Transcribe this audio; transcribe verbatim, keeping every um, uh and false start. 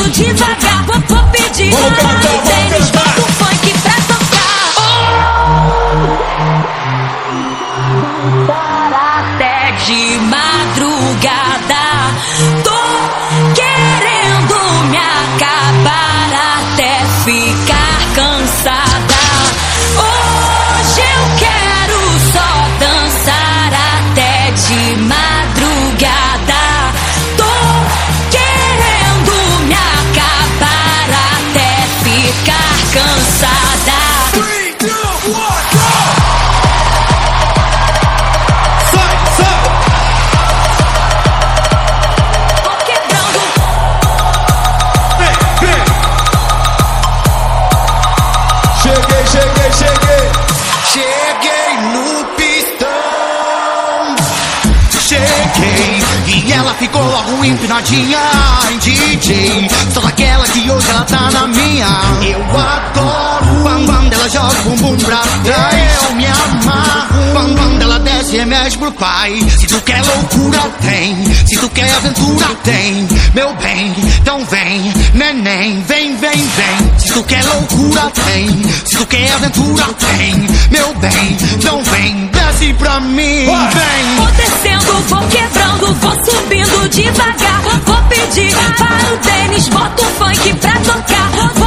devagar. Vou, vou pedir vamos para cantar, o tênis, vamos bota o funk pra tocar. Dançar até de madrugada. Tô querendo me acabar até ficar cansada. Hoje eu quero só dançar até de madrugada. Tô querendo me acabar até ficar cansada. three, two, one, go! Sai, sai! Tô quebrando. Vem, vem! Cheguei, cheguei, cheguei! Cheguei no pistão. Cheguei e ela ficou logo empinadinha. Ai, D J, só daquela que hoje ela tá na minha. Eu adoro quando, quando ela joga o bumbum pra trás. Eu me amarro quando, quando ela desce e mexe pro pai. Se tu quer loucura, tem. Se tu quer aventura, tem. Meu bem, então vem, neném, vem, vem, vem. Se tu quer loucura, tem. Se tu quer aventura, tem. Meu bem, então vem, desce pra mim, vem. Vou descendo, vou quebrando, vou subindo devagar. Vou pedir para o tênis, bota o funk pra tocar.